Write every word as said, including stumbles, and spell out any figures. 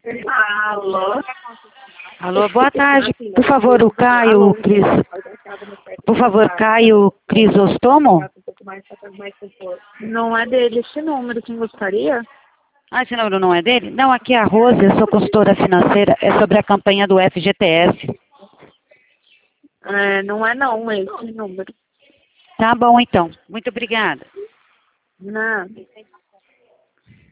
Alô? Alô, boa tarde. Por favor, o Caio Cris... Por favor, Caio Crisostomo? Não é dele esse número, quem gostaria? Ah, esse número não é dele? Não, aqui é a Rose, eu sou consultora financeira. É sobre a campanha do F G T S. É, não é não esse número. Tá bom, então. Muito obrigada. Não.